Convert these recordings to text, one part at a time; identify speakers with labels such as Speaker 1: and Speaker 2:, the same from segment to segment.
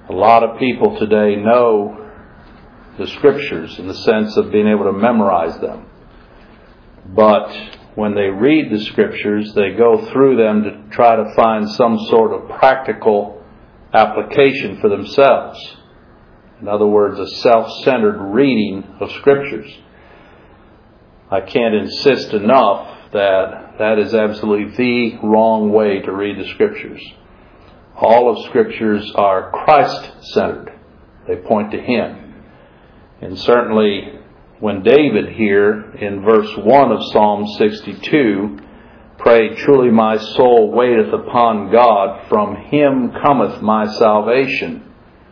Speaker 1: A lot of people today know the Scriptures in the sense of being able to memorize them. But when they read the Scriptures, they go through them to try to find some sort of practical application for themselves. In other words, a self-centered reading of Scriptures. I can't insist enough that that is absolutely the wrong way to read the Scriptures. All of Scriptures are Christ-centered. They point to Him. And certainly when David here in verse 1 of Psalm 62 prayed, "Truly my soul waiteth upon God, from Him cometh my salvation,"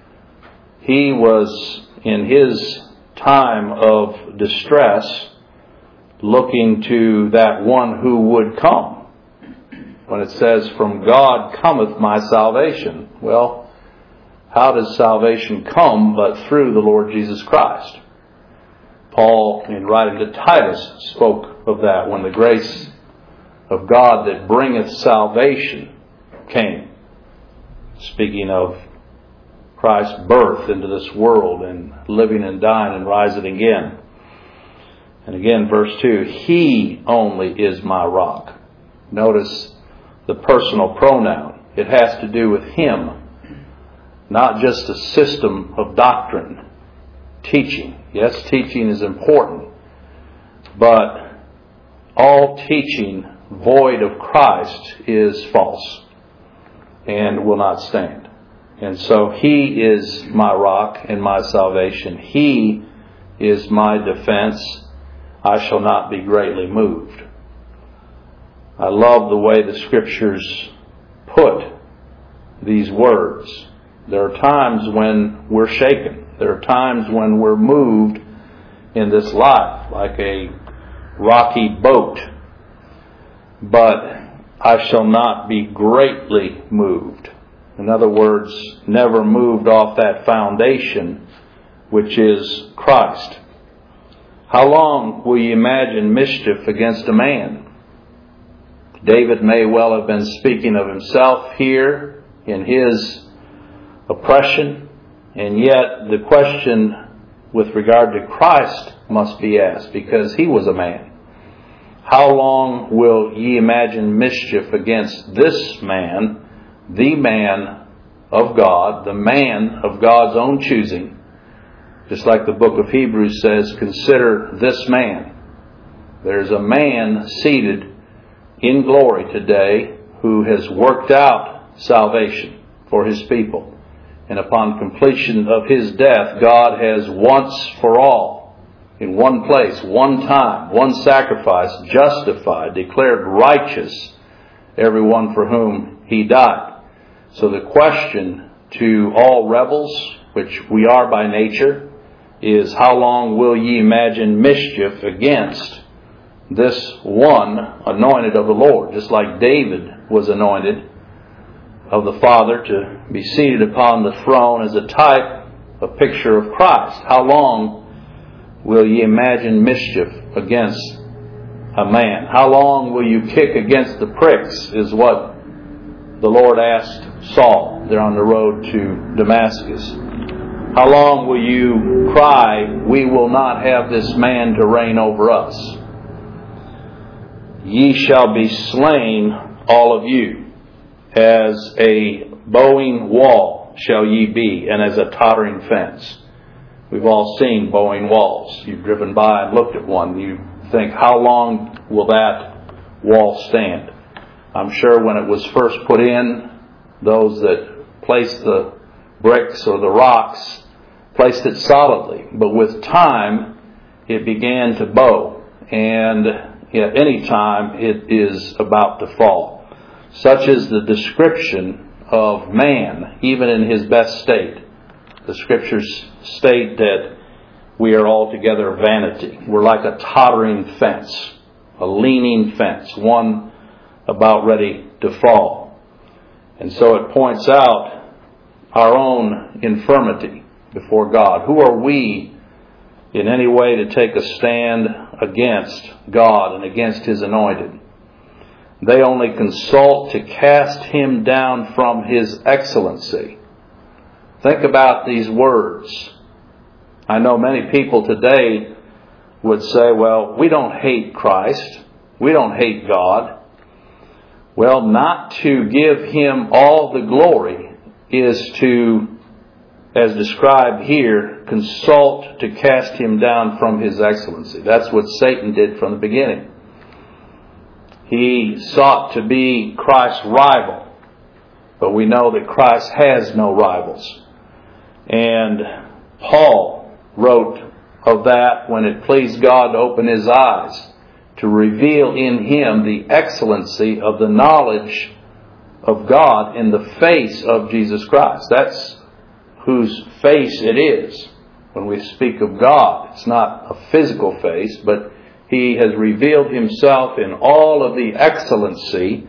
Speaker 1: he was in his time of distress looking to that one who would come. When it says, "From God cometh my salvation," well, how does salvation come but through the Lord Jesus Christ? Paul, in writing to Titus, spoke of that when the grace of God that bringeth salvation came. Speaking of Christ's birth into this world and living and dying and rising again. And again, verse 2, "He only is my rock." Notice the personal pronoun. It has to do with Him, not just a system of doctrine, teaching. Yes, teaching is important, but all teaching void of Christ is false and will not stand. And so He is my rock and my salvation. He is my defense. I shall not be greatly moved. I love the way the Scriptures put these words. There are times when we're shaken. There are times when we're moved in this life, like a rocky boat. But I shall not be greatly moved. In other words, never moved off that foundation, which is Christ. How long will you imagine mischief against a man? David may well have been speaking of himself here in his oppression, and yet the question with regard to Christ must be asked, because He was a man. How long will ye imagine mischief against this man, the man of God, the man of God's own choosing? Just like the book of Hebrews says, consider this man. There's a man seated in glory today who has worked out salvation for His people. And upon completion of His death, God has once for all, in one place, one time, one sacrifice, justified, declared righteous everyone for whom He died. So the question to all rebels, which we are by nature, is how long will ye imagine mischief against this one anointed of the Lord? Just like David was anointed of the Father to be seated upon the throne as a type, a picture of Christ. How long will ye imagine mischief against a man? How long will you kick against the pricks, is what the Lord asked Saul there on the road to Damascus. How long will you cry, "We will not have this man to reign over us"? Ye shall be slain, all of you. As a bowing wall shall ye be, and as a tottering fence. We've all seen bowing walls. You've driven by and looked at one. You think, how long will that wall stand? I'm sure when it was first put in, those that placed the bricks or the rocks placed it solidly. But with time, it began to bow. And at any time, it is about to fall. Such is the description of man, even in his best state. The Scriptures state that we are altogether vanity. We're like a tottering fence, a leaning fence, one about ready to fall. And so it points out our own infirmity before God. Who are we in any way to take a stand against God and against His anointed? They only consult to cast Him down from His excellency. Think about these words. I know many people today would say, well, we don't hate Christ. We don't hate God. Well, not to give Him all the glory is to, as described here, consult to cast Him down from His excellency. That's what Satan did from the beginning. He sought to be Christ's rival. But we know that Christ has no rivals. And Paul wrote of that when it pleased God to open his eyes to reveal in him the excellency of the knowledge of God in the face of Jesus Christ. That's whose face it is. When we speak of God, it's not a physical face, but He has revealed Himself in all of the excellency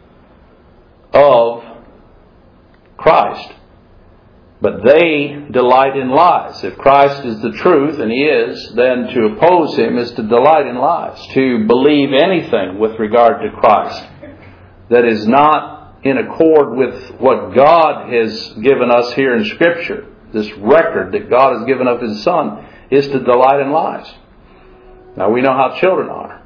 Speaker 1: of Christ. But they delight in lies. If Christ is the truth, and He is, then to oppose Him is to delight in lies. To believe anything with regard to Christ that is not in accord with what God has given us here in Scripture, this record that God has given of His Son, is to delight in lies. Now we know how children are.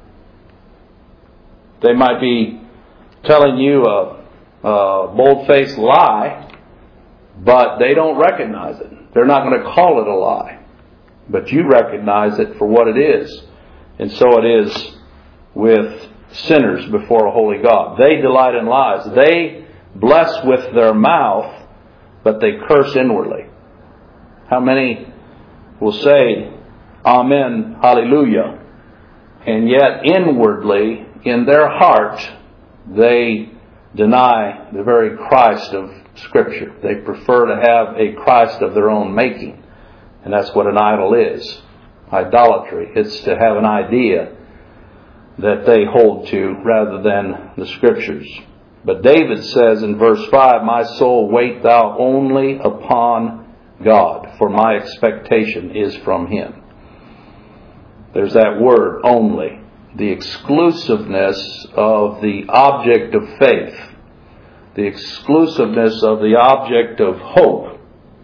Speaker 1: They might be telling you a bold-faced lie, but they don't recognize it. They're not going to call it a lie. But you recognize it for what it is. And so it is with sinners before a holy God. They delight in lies. They bless with their mouth, but they curse inwardly. How many will say, Amen, Hallelujah, and yet inwardly, in their heart, they deny the very Christ of Scripture. They prefer to have a Christ of their own making. And that's what an idol is. Idolatry. It's to have an idea that they hold to rather than the Scriptures. But David says in verse 5, My soul, wait thou only upon God, for my expectation is from Him. There's that word, only. The exclusiveness of the object of faith. The exclusiveness of the object of hope.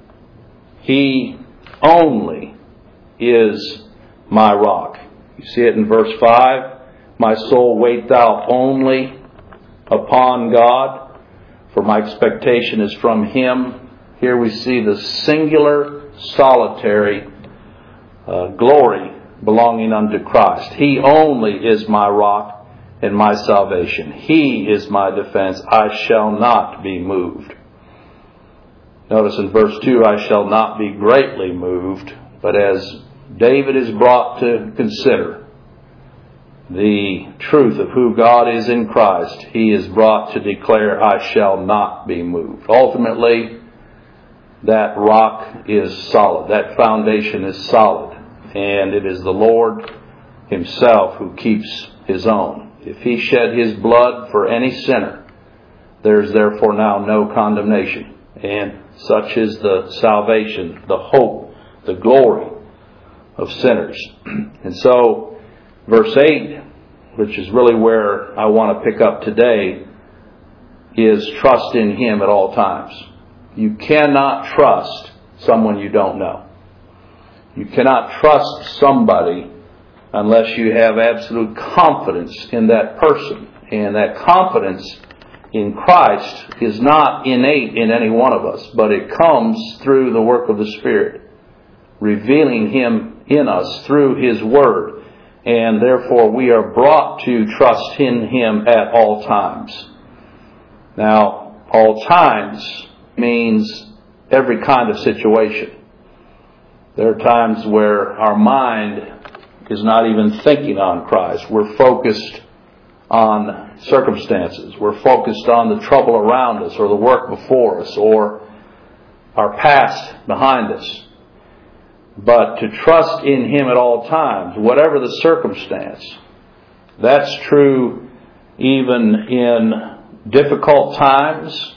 Speaker 1: He only is my rock. You see it in verse 5. My soul, wait thou only upon God, for my expectation is from Him. Here we see the singular, solitary glory belonging unto Christ. He only is my rock and my salvation. He is my defense. I shall not be moved. Notice in verse 2, I shall not be greatly moved. But as David is brought to consider the truth of who God is in Christ, he is brought to declare, I shall not be moved. Ultimately, that rock is solid. That foundation is solid. And it is the Lord Himself who keeps His own. If He shed His blood for any sinner, there is therefore now no condemnation. And such is the salvation, the hope, the glory of sinners. And so, verse 8, which is really where I want to pick up today, is trust in Him at all times. You cannot trust someone you don't know. You cannot trust somebody unless you have absolute confidence in that person. And that confidence in Christ is not innate in any one of us, but it comes through the work of the Spirit, revealing Him in us through His Word. And therefore we are brought to trust in Him at all times. Now, all times means every kind of situation. There are times where our mind is not even thinking on Christ. We're focused on circumstances. We're focused on the trouble around us, or the work before us, or our past behind us. But to trust in Him at all times, whatever the circumstance. That's true even in difficult times.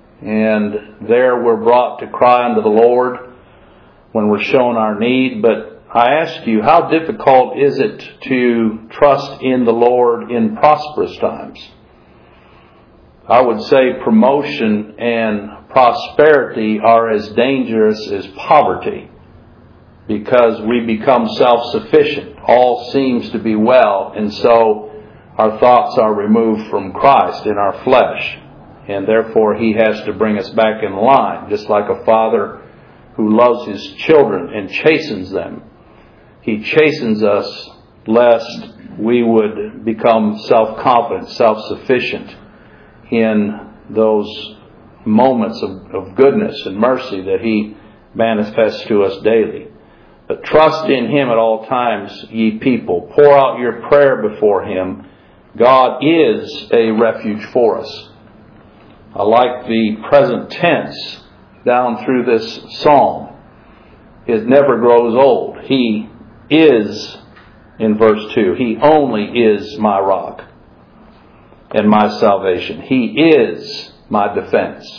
Speaker 1: And there we're brought to cry unto the Lord when we're shown our need. But I ask you, how difficult is it to trust in the Lord in prosperous times? I would say promotion and prosperity are as dangerous as poverty, because we become self-sufficient. All seems to be well, and so our thoughts are removed from Christ in our flesh, and therefore He has to bring us back in line, just like a father who loves his children and chastens them. He chastens us lest we would become self-confident, self-sufficient in those moments of goodness and mercy that He manifests to us daily. But trust in Him at all times, ye people. Pour out your prayer before Him. God is a refuge for us. I like the present tense down through this psalm. It never grows old. He is, in verse 2, He only is my rock and my salvation. He is my defense.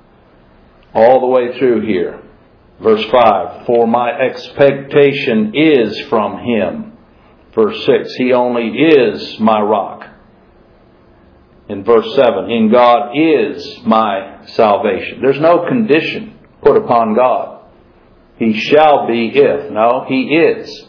Speaker 1: All the way through here. Verse 5, for my expectation is from Him. Verse 6, He only is my rock. In verse 7, in God is my salvation. There's no condition put upon God. He shall be if. No, He is.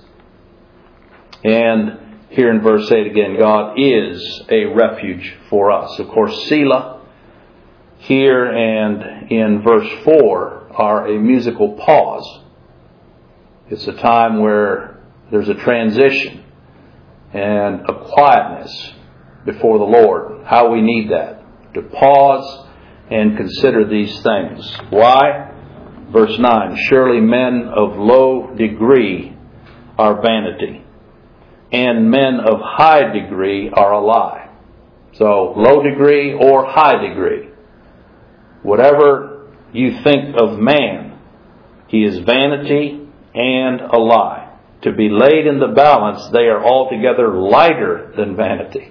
Speaker 1: And here in verse 8 again, God is a refuge for us. Of course, Selah here and in verse 4 are a musical pause. It's a time where there's a transition and a quietness before the Lord. How we need that. To pause and consider these things. Why? Verse 9, surely men of low degree are vanity, and men of high degree are a lie. So, low degree or high degree. Whatever you think of man, he is vanity and a lie. To be laid in the balance, they are altogether lighter than vanity.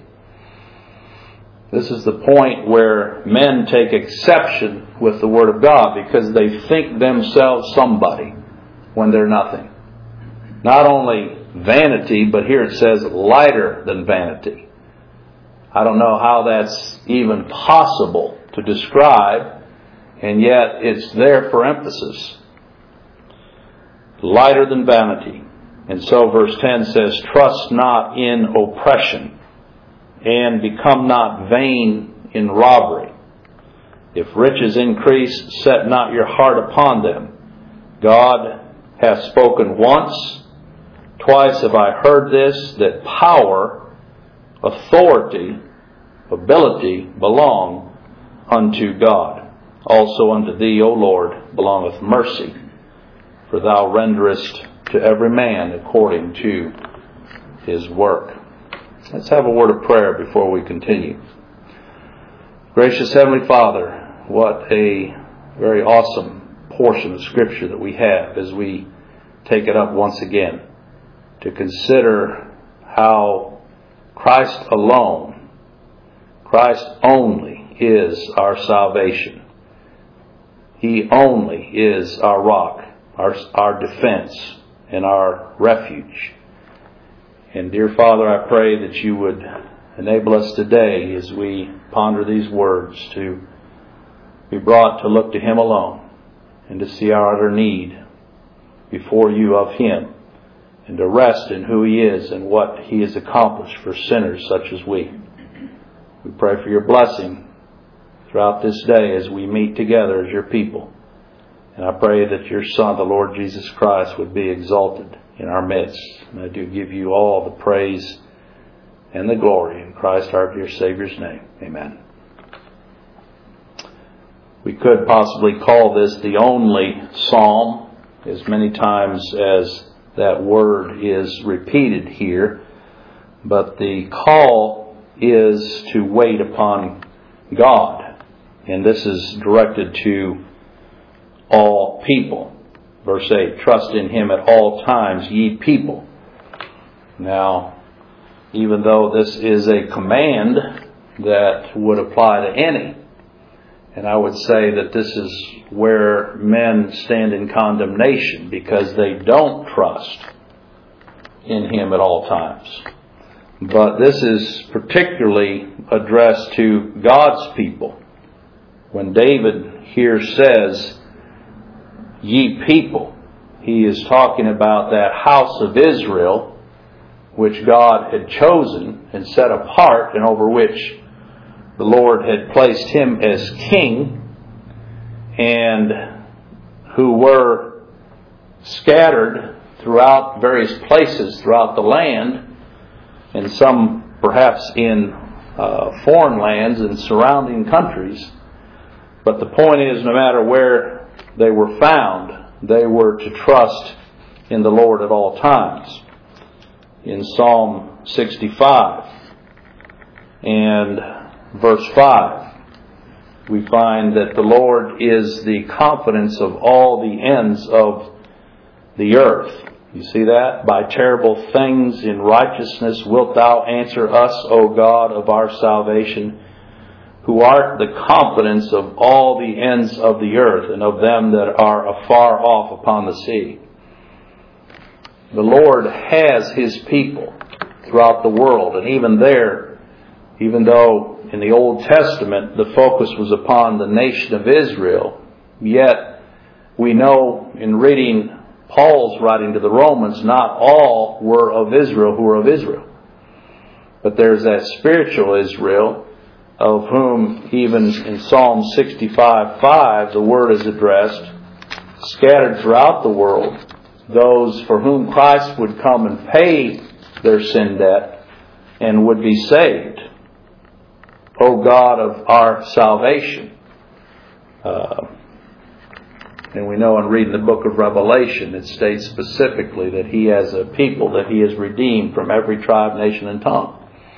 Speaker 1: This is the point where men take exception with the Word of God because they think themselves somebody when they're nothing. Not only vanity, but here it says lighter than vanity. I don't know how that's even possible to describe, and yet it's there for emphasis. Lighter than vanity. And so verse 10 says, trust not in oppression, and become not vain in robbery. If riches increase, set not your heart upon them. God hath spoken once, twice have I heard this, that power, authority, ability belong unto God. Also unto thee, O Lord, belongeth mercy, for thou renderest to every man according to his work. Let's have a word of prayer before we continue. Gracious Heavenly Father, what a very awesome portion of Scripture that we have as we take it up once again to consider how Christ alone, Christ only is our salvation. He only is our rock, our defense, and our refuge. And dear Father, I pray that you would enable us today as we ponder these words to be brought to look to Him alone and to see our utter need before you of Him and to rest in who He is and what He has accomplished for sinners such as we. We pray for your blessing throughout this day as we meet together as your people. And I pray that your Son, the Lord Jesus Christ, would be exalted in our midst. And I do give you all the praise and the glory in Christ our dear Savior's name. Amen. We could possibly call this the only psalm, as many times as that word is repeated here. But the call is to wait upon God. And this is directed to all people. Verse 8, trust in Him at all times, ye people. Now, even though this is a command that would apply to any, and I would say that this is where men stand in condemnation because they don't trust in Him at all times. But this is particularly addressed to God's people, When David here says, ye people, he is talking about that house of Israel, which God had chosen and set apart, and over which the Lord had placed him as king, and who were scattered throughout various places throughout the land, and some perhaps in foreign lands and surrounding countries. But the point is, no matter where they were found, they were to trust in the Lord at all times. In Psalm 65 and verse 5, we find that the Lord is the confidence of all the ends of the earth. You see that? By terrible things in righteousness wilt thou answer us, O God of our salvation, who art the confidence of all the ends of the earth, and of them that are afar off upon the sea. The Lord has His people throughout the world, and even there, even though in the Old Testament the focus was upon the nation of Israel, yet we know in reading Paul's writing to the Romans, not all were of Israel who were of Israel. But there's that spiritual Israel, of whom even in Psalm 65:5 the word is addressed, scattered throughout the world, those for whom Christ would come and pay their sin debt and would be saved. O God of our salvation. And we know in reading the book of Revelation, it states specifically that He has a people that He has redeemed from every tribe, nation, and tongue.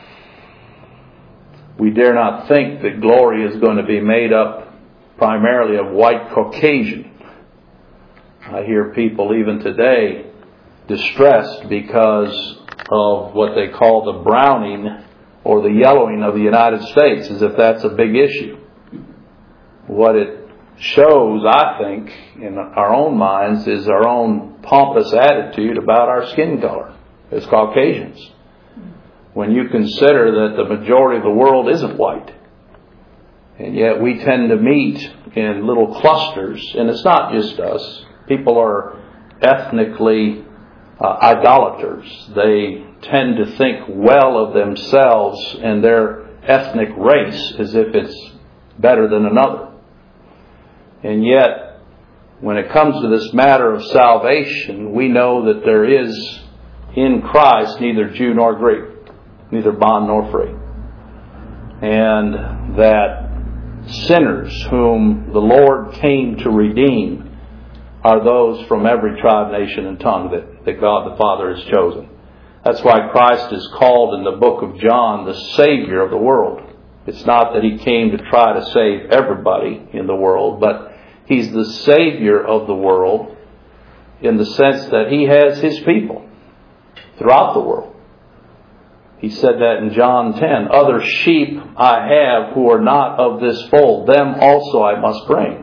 Speaker 1: We dare not think that glory is going to be made up primarily of white Caucasian. I hear people even today distressed because of what they call the browning or the yellowing of the United States, as if that's a big issue. What it shows, I think, in our own minds is our own pompous attitude about our skin color as Caucasians. When you consider that the majority of the world isn't white, and yet we tend to meet in little clusters, and it's not just us. People are ethnically idolaters. They tend to think well of themselves and their ethnic race as if it's better than another. And yet, when it comes to this matter of salvation, we know that there is in Christ neither Jew nor Greek, neither bond nor free. And that sinners whom the Lord came to redeem are those from every tribe, nation, and tongue that God the Father has chosen. That's why Christ is called in the book of John the Savior of the world. It's not that He came to try to save everybody in the world, but He's the Savior of the world in the sense that He has His people throughout the world. He said that in John 10. Other sheep I have who are not of this fold, them also I must bring.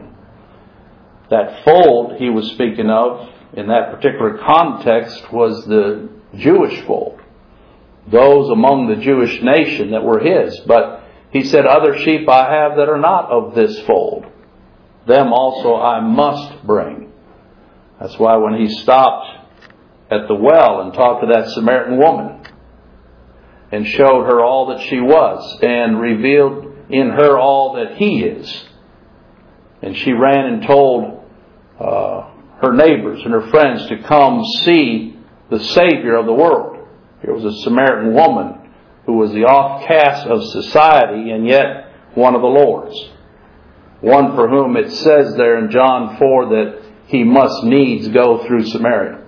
Speaker 1: That fold He was speaking of in that particular context was the Jewish fold. Those among the Jewish nation that were His. But He said, other sheep I have that are not of this fold, them also I must bring. That's why when He stopped at the well and talked to that Samaritan woman and showed her all that she was and revealed in her all that He is, and she ran and told her neighbors and her friends to come see the Savior of the world. Here was a Samaritan woman who was the offcast of society and yet one of the Lord's. One for whom it says there in John 4 that He must needs go through Samaria.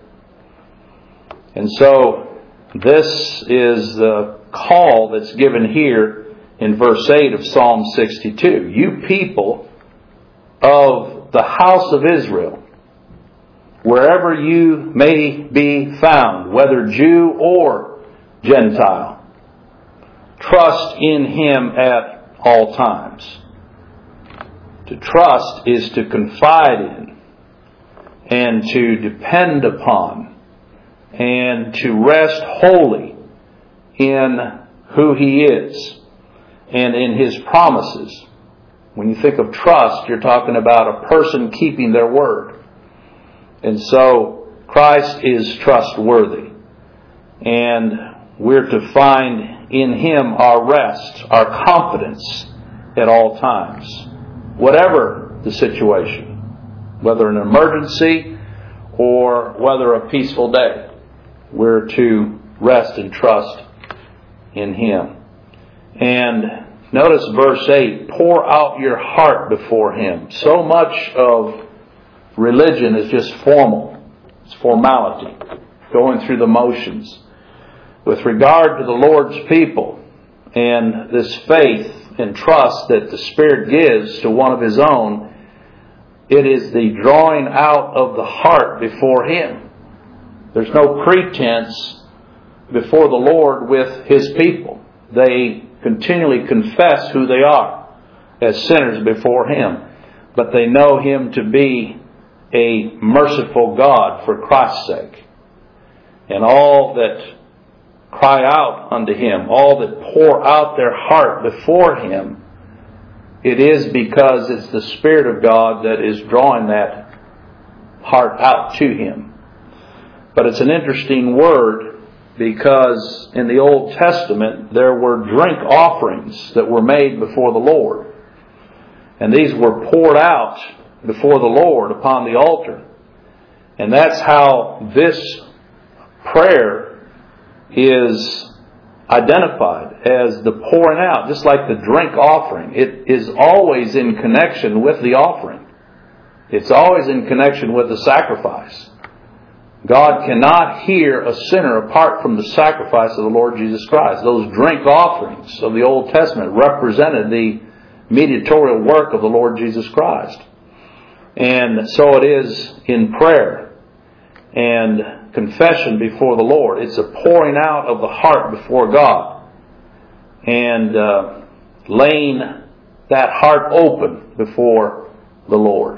Speaker 1: And so this is the call that's given here in verse 8 of Psalm 62. You people of the house of Israel, wherever you may be found, whether Jew or Gentile, trust in Him at all times. To trust is to confide in and to depend upon and to rest wholly in who He is and in His promises. When you think of trust, you're talking about a person keeping their word. And so Christ is trustworthy. And we're to find in Him our rest, our confidence at all times. Whatever the situation, whether an emergency or whether a peaceful day, we're to rest and trust in Him. And notice verse 8, pour out your heart before Him. So much of religion is just formal. It's formality, going through the motions. With regard to the Lord's people and this faith and trust that the Spirit gives to one of His own, it is the drawing out of the heart before Him. There's no pretense before the Lord with His people. They continually confess who they are as sinners before Him. But they know Him to be a merciful God for Christ's sake. And all that cry out unto Him, all that pour out their heart before Him, it is because it's the Spirit of God that is drawing that heart out to Him. But it's an interesting word, because in the Old Testament there were drink offerings that were made before the Lord. And these were poured out before the Lord upon the altar. And that's how this prayer is identified, as the pouring out, just like the drink offering. It is always in connection with the offering. It's always in connection with the sacrifice. God cannot hear a sinner apart from the sacrifice of the Lord Jesus Christ. Those drink offerings of the Old Testament represented the mediatorial work of the Lord Jesus Christ. And so it is in prayer and confession before the Lord. It's a pouring out of the heart before God and laying that heart open before the Lord.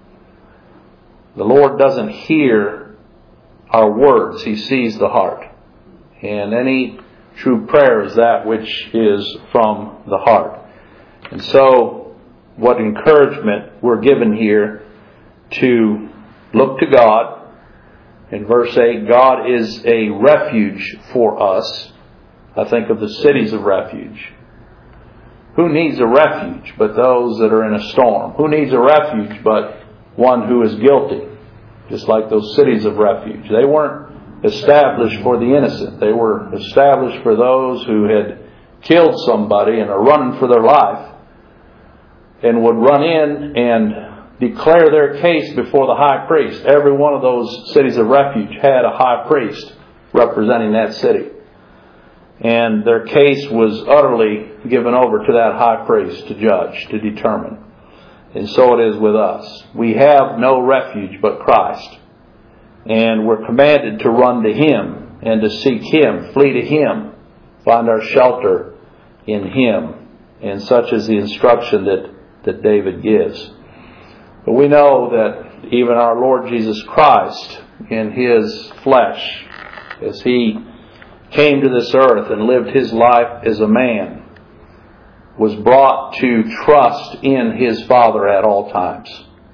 Speaker 1: The Lord doesn't hear our words. He sees the heart. And any true prayer is that which is from the heart. And so, what encouragement we're given here to look to God. In verse 8, God is a refuge for us. I think of the cities of refuge. Who needs a refuge but those that are in a storm? Who needs a refuge but one who is guilty? Just like those cities of refuge. They weren't established for the innocent. They were established for those who had killed somebody and are running for their life, and would run in and declare their case before the high priest. Every one of those cities of refuge had a high priest representing that city. And their case was utterly given over to that high priest to judge, to determine. And so it is with us. We have no refuge but Christ. And we're commanded to run to Him and to seek Him, flee to Him, find our shelter in Him. And such is the instruction that David gives. But we know that even our Lord Jesus Christ, in His flesh, as He came to this earth and lived His life as a man, was brought to trust in His Father at all times.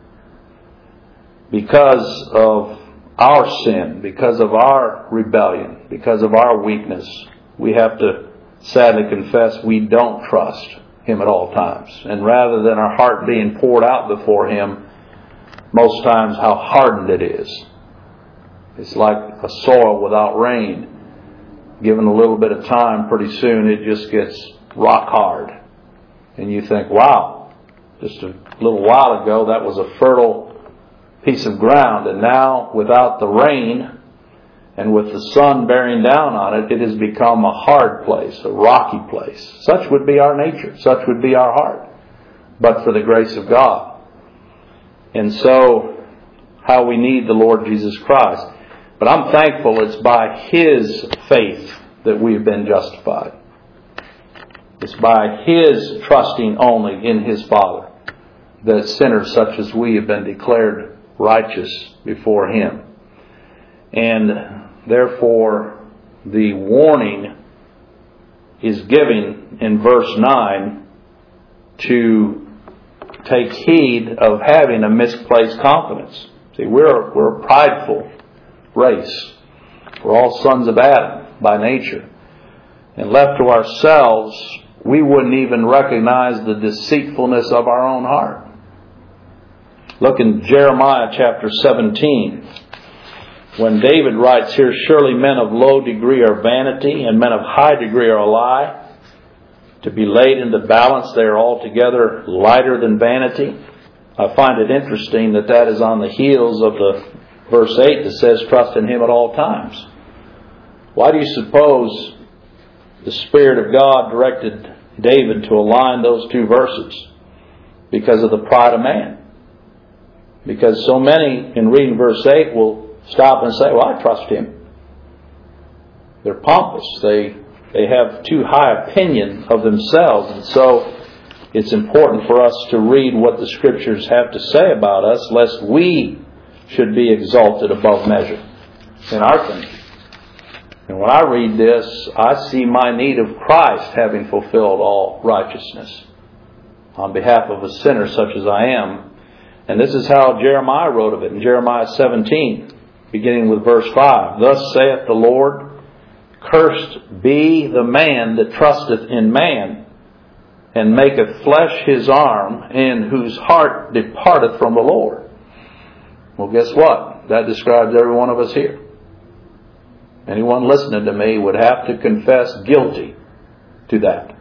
Speaker 1: Because of our sin, because of our rebellion, because of our weakness, we have to sadly confess we don't trust Him at all times. And rather than our heart being poured out before Him, most times how hardened it is. It's like a soil without rain. Given a little bit of time, pretty soon it just gets rock hard. And you think, wow, just a little while ago that was a fertile piece of ground. And now, without the rain and with the sun bearing down on it, it has become a hard place, a rocky place. Such would be our nature. Such would be our heart. But for the grace of God. And so, how we need the Lord Jesus Christ. But I'm thankful it's by His faith that we've been justified. It's by His trusting only in His Father that sinners such as we have been declared righteous before Him. And therefore, the warning is given in verse 9 to take heed of having a misplaced confidence. See, we're a prideful race. We're all sons of Adam by nature. And left to ourselves, we wouldn't even recognize the deceitfulness of our own heart. Look in Jeremiah chapter 17. When David writes here, surely men of low degree are vanity, and men of high degree are a lie. To be laid in the balance, they are altogether lighter than vanity. I find it interesting that that is on the heels of the verse 8 that says, trust in Him at all times. Why do you suppose the Spirit of God directed David to align those two verses? Because of the pride of man. Because so many, in reading verse 8, will stop and say, well, I trust Him. They're pompous. They have too high opinion of themselves. And so it's important for us to read what the Scriptures have to say about us, lest we should be exalted above measure in our thinking. And when I read this, I see my need of Christ having fulfilled all righteousness on behalf of a sinner such as I am. And this is how Jeremiah wrote of it in Jeremiah 17, beginning with verse 5. Thus saith the Lord, cursed be the man that trusteth in man, and maketh flesh his arm, and whose heart departeth from the Lord. Well, guess what? That describes every one of us here. Anyone listening to me would have to confess guilty to that.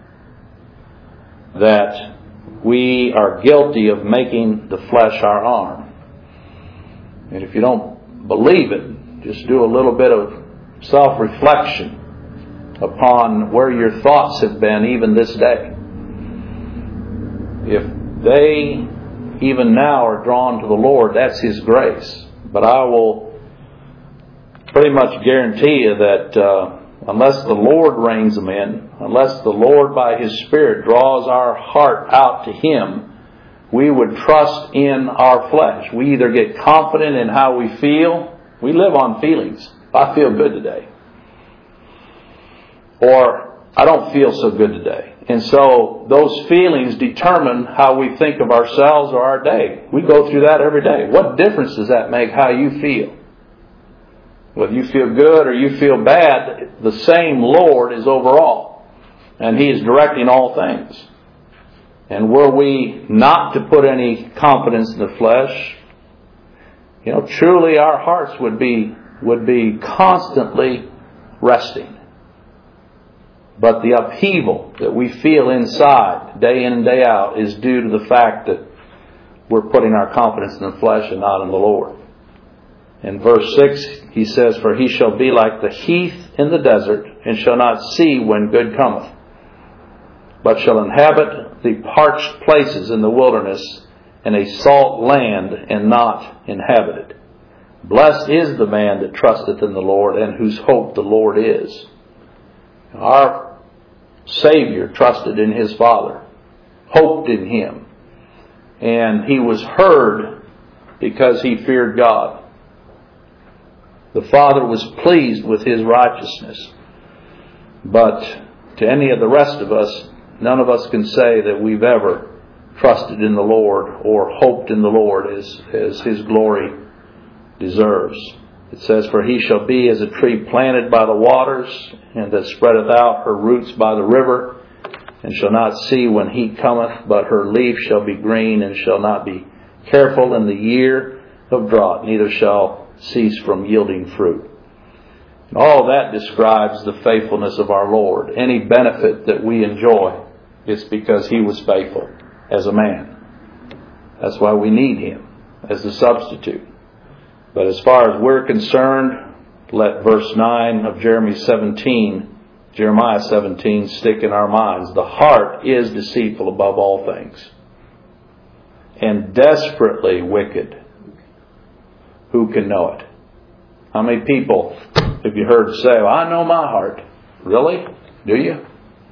Speaker 1: That we are guilty of making the flesh our arm. And if you don't believe it, just do a little bit of self-reflection upon where your thoughts have been even this day. If they even now are drawn to the Lord, that's His grace. But I will pretty much guarantee you that unless the Lord reins them in, unless the Lord by His Spirit draws our heart out to Him, we would trust in our flesh. We either get confident in how we feel. We live on feelings. I feel good today. Or I don't feel so good today. And so those feelings determine how we think of ourselves or our day. We go through that every day. What difference does that make how you feel? Whether you feel good or you feel bad, the same Lord is over all. And He is directing all things. And were we not to put any confidence in the flesh, truly our hearts would be constantly resting. But the upheaval that we feel inside, day in and day out, is due to the fact that we're putting our confidence in the flesh and not in the Lord. In verse 6, he says, for he shall be like the heath in the desert, and shall not see when good cometh, but shall inhabit the parched places in the wilderness, in a salt land, and not inhabited. Blessed is the man that trusteth in the Lord, and whose hope the Lord is. Our Savior trusted in His Father, hoped in Him, and He was heard because He feared God. The Father was pleased with His righteousness. But to any of the rest of us, none of us can say that we've ever trusted in the Lord or hoped in the Lord as His glory deserves. It says, for he shall be as a tree planted by the waters, and that spreadeth out her roots by the river, and shall not see when heat cometh, but her leaf shall be green, and shall not be careful in the year of drought, neither shall cease from yielding fruit. And all that describes the faithfulness of our Lord. Any benefit that we enjoy, it's because He was faithful as a man. That's why we need Him as the substitute. But as far as we're concerned, let verse 9 of Jeremiah 17 stick in our minds. The heart is deceitful above all things, and desperately wicked. Who can know it? How many people have you heard say, well, I know my heart? Really? Do you?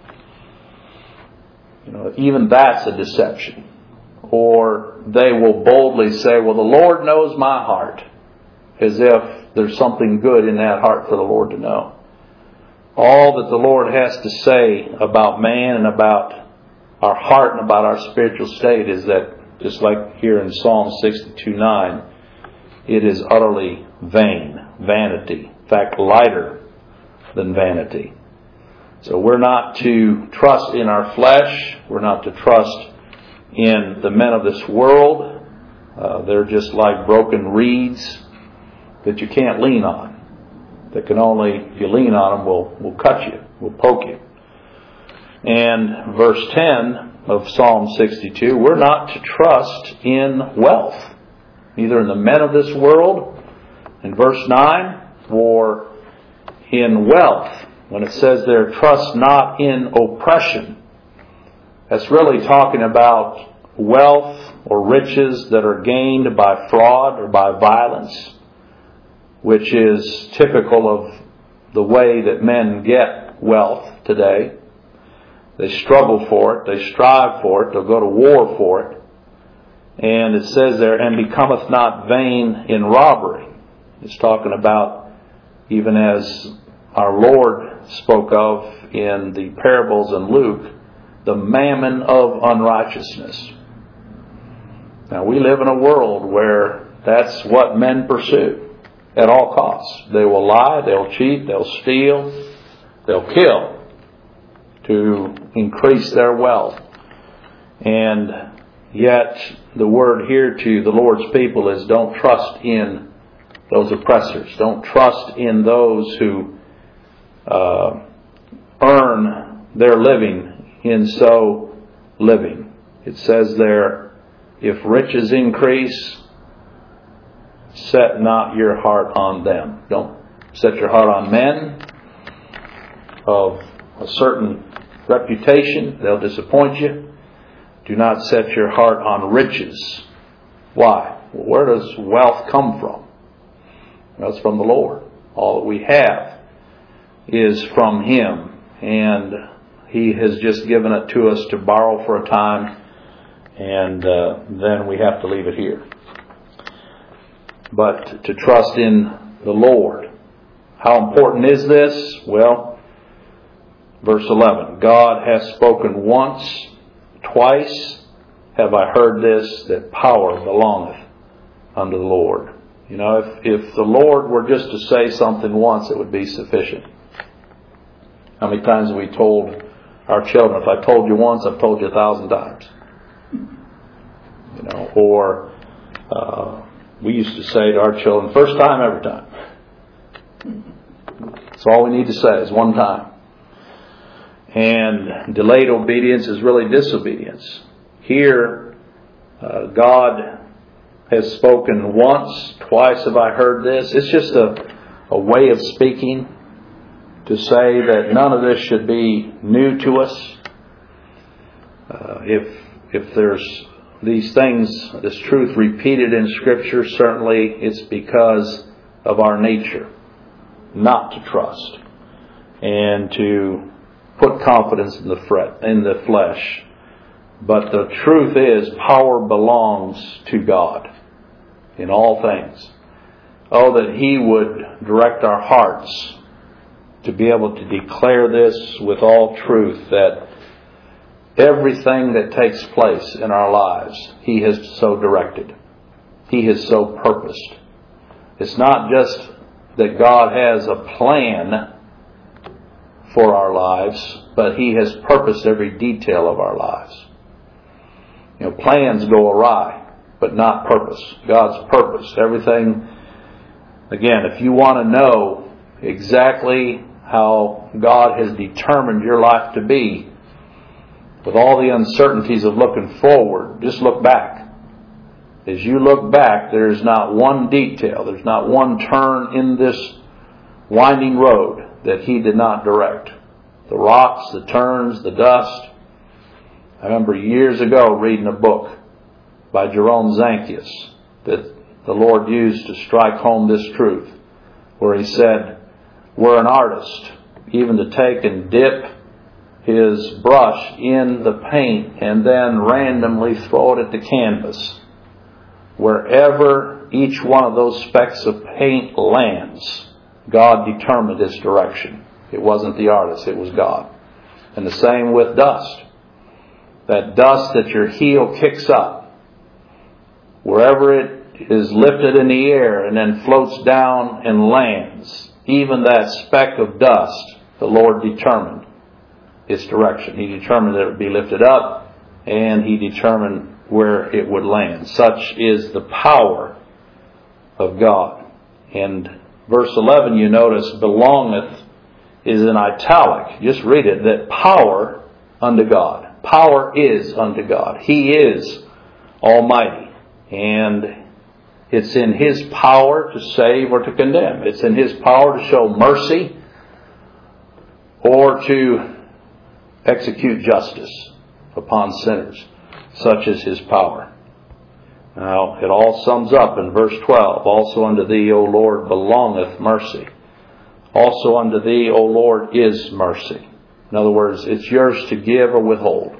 Speaker 1: Even that's a deception. Or they will boldly say, well, the Lord knows my heart, as if there's something good in that heart for the Lord to know. All that the Lord has to say about man and about our heart and about our spiritual state is that Just like here in Psalm 62:9, it is utterly vain, vanity. In fact, lighter than vanity. So we're not to trust in our flesh. We're not to trust in the men of this world. They're just like broken reeds that you can't lean on. That can only, if you lean on them, will cut you, will poke you. And verse 10 of Psalm 62, we're not to trust in wealth, neither in the men of this world. In verse 9, or in wealth. When it says there, trust not in oppression, that's really talking about wealth or riches that are gained by fraud or by violence, which is typical of the way that men get wealth today. They struggle for it, they strive for it, they'll go to war for it. And it says there, and becometh not vain in robbery. It's talking about, even as our Lord spoke of in the parables in Luke, the mammon of unrighteousness. Now we live in a world where that's what men pursue at all costs. They will lie, they'll cheat, they'll steal, they'll kill to increase their wealth. And yet the word here to the Lord's people is, don't trust in those oppressors. Don't trust in those who earn their living in so living. It says there, if riches increase, set not your heart on them. Don't set your heart on men of a certain reputation. They'll disappoint you. Do not set your heart on riches. Why? Well, where does wealth come from? Well, it's from the Lord. All that we have is from Him, and He has just given it to us to borrow for a time, and then we have to leave it here. But to trust in the Lord. How important is this? Well, verse 11, God hath spoken once, twice have I heard this, that power belongeth unto the Lord. You know, if the Lord were just to say something once, it would be sufficient. How many times have we told our children, if I told you once, I've told you 1,000 times? You know, or we used to say to our children, first time, every time. That's all we need to say is one time. And delayed obedience is really disobedience. Here, God has spoken once, twice have I heard this. It's just a way of speaking to say that none of this should be new to us. If there's these things, this truth repeated in Scripture, certainly it's because of our nature not to trust and to put confidence in the flesh. But the truth is, power belongs to God in all things. Oh, that He would direct our hearts to be able to declare this with all truth, that everything that takes place in our lives, He has so directed. He has so purposed. It's not just that God has a plan for our lives, but He has purposed every detail of our lives. You know, plans go awry, but not purpose. God's purpose. Everything, again, if you want to know exactly how God has determined your life to be, with all the uncertainties of looking forward, just look back. As you look back, there's not one detail, there's not one turn in this winding road that He did not direct. The rocks, the turns, the dust. I remember years ago reading a book by Jerome Zanchius that the Lord used to strike home this truth, where he said, we're an artist, even to take and dip his brush in the paint and then randomly throw it at the canvas. Wherever each one of those specks of paint lands, God determined its direction. It wasn't the artist, it was God. And the same with dust. That dust that your heel kicks up, wherever it is lifted in the air and then floats down and lands, even that speck of dust, the Lord determined its direction. He determined that it would be lifted up, and He determined where it would land. Such is the power of God. And verse 11, you notice, belongeth is in italic. Just read it, that power unto God. Power is unto God. He is Almighty. And it's in His power to save or to condemn. It's in His power to show mercy or to execute justice upon sinners. Such is His power. Now, it all sums up in verse 12. Also unto Thee, O Lord, belongeth mercy. Also unto Thee, O Lord, is mercy. In other words, it's yours to give or withhold.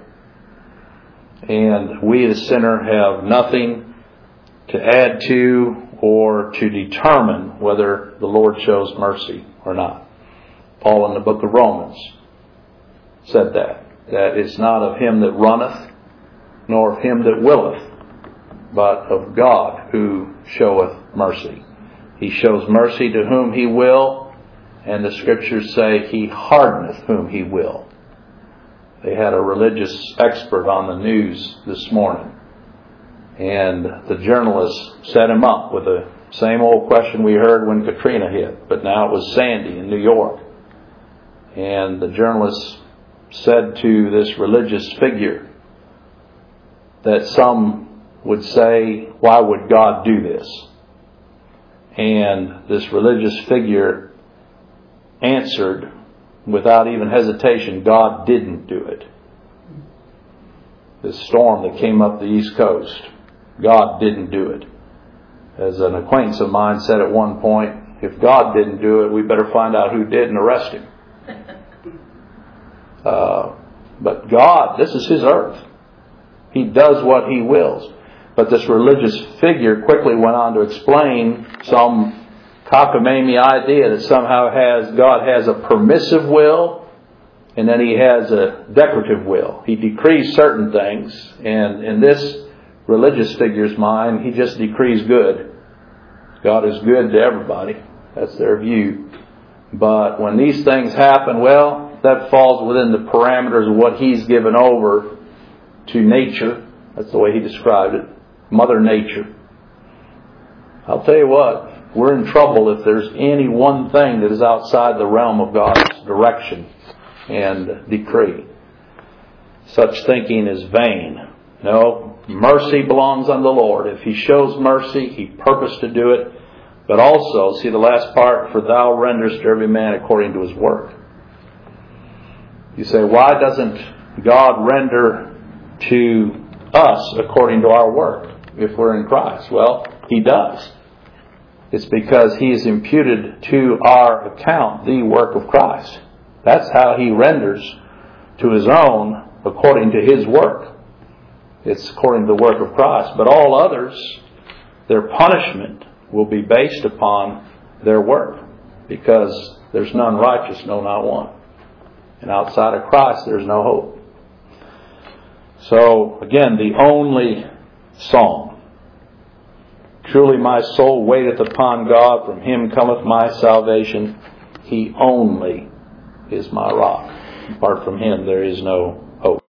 Speaker 1: And we, the sinner, have nothing to add to or to determine whether the Lord shows mercy or not. Paul in the book of Romans said that it's not of him that runneth, nor of him that willeth, but of God who showeth mercy. He shows mercy to whom He will, and the Scriptures say He hardeneth whom He will. They had a religious expert on the news this morning, and the journalist set him up with the same old question we heard when Katrina hit, but now it was Sandy in New York. And the journalist said to this religious figure that some would say, why would God do this? And this religious figure answered without even hesitation, God didn't do it. This storm that came up the East Coast, God didn't do it. As an acquaintance of mine said at one point, if God didn't do it, we better find out who did and arrest Him. But God, this is His earth. He does what He wills. But this religious figure quickly went on to explain some cockamamie idea that somehow God has a permissive will, and then He has a decorative will. He decrees certain things, and in this religious figure's mind, he just decrees good. God is good to everybody. That's their view. But when these things happen, well, that falls within the parameters of what He's given over to nature. That's the way He described it. Mother Nature. I'll tell you what, we're in trouble if there's any one thing that is outside the realm of God's direction and decree. Such thinking is vain. No, mercy belongs unto the Lord. If He shows mercy, He purposed to do it. But also, see the last part, for Thou renderest to every man according to his work. You say, why doesn't God render to us according to our work if we're in Christ? Well, He does. It's because He has imputed to our account the work of Christ. That's how He renders to His own according to His work. It's according to the work of Christ. But all others, their punishment will be based upon their work, because there's none righteous, no, not one. And outside of Christ, there's no hope. So, again, the only song. Truly my soul waiteth upon God, from Him cometh my salvation. He only is my rock. Apart from Him, there is no